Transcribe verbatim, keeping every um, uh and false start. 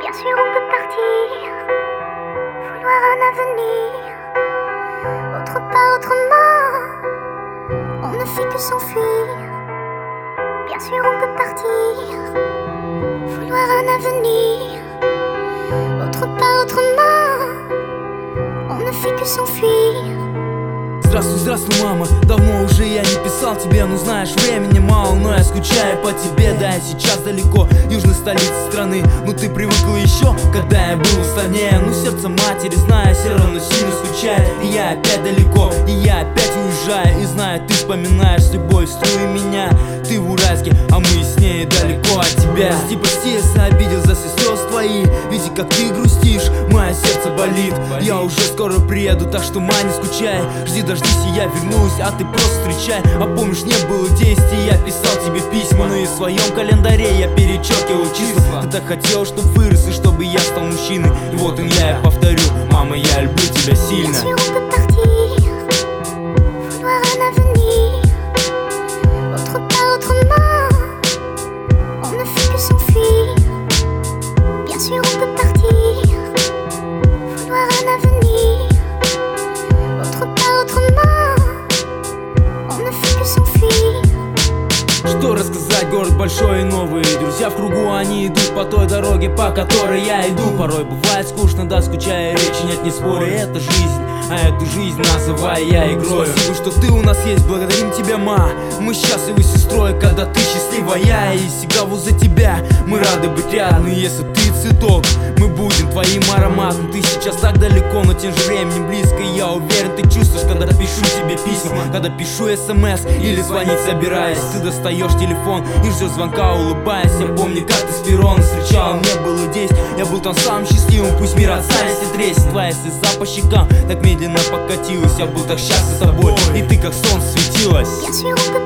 Bien sûr on peut partir, vouloir un avenir, autre part autrement, on ne fait que s'enfuir. Bien sûr on peut partir, vouloir un avenir, autre part autrement, on ne fait que s'enfuir. Здравствуй, здравствуй, мама, давно уже я не писал тебе, ну знаешь, времени мало, но я скучаю по тебе. Да, я сейчас далеко, южной столице страны, но ты привыкла еще, когда я был в стране. Ну сердце матери, знаю, все равно сильно скучает. И я опять далеко, и я опять уезжаю. И знаю, ты вспоминаешь с любовью струи меня. Ты в Уральске, а мы с ней далеко от тебя. Прости, прости, если обидел за все слезы твои. Видя, как ты грустишь, мое сердце болит. Я уже скоро приеду, так что, ма, не скучай. Жди, дождись, и я вернусь, а ты просто встречай. А помнишь, не было действий, я писал тебе письма, но и в своем календаре я перечеркивал числа. Ты так хотел, чтоб вырос и чтобы я стал мужчиной. И вот он я и повторю: мама, я люблю тебя сильно. Bien sûr on peut partir, vouloir un avenir, autre part autrement, on ne fait que s'enfuir. Что рассказать, город большой и новый. Друзья в кругу, они идут по той дороге, по которой я иду. Порой бывает скучно, да, скучая, речи нет, не спорю, это жизнь. А эту жизнь называю я игрой. Спасибо, что ты у нас есть, благодарим тебя, ма. Мы счастливы с сестрой, когда ты счастливая. И всегда возле тебя мы рады быть рядом. И если ты цветок, мы будем твоим ароматом. Ты сейчас так далеко, но тем же временем близко. И я уверен, ты чувствуешь, когда пишу тебе письма, когда пишу смс или звонить собираюсь. Ты достаешь телефон и ждешь звонка, улыбаясь. Я помню, как ты с перрона встречал, мне было десять. Я был там самым счастливым, пусть мир отстанет и треск. Твоя слеза по щекам так медленно покатилась. Я был так счастлив с тобой, и ты как солнце светилась. Bien sûr on peut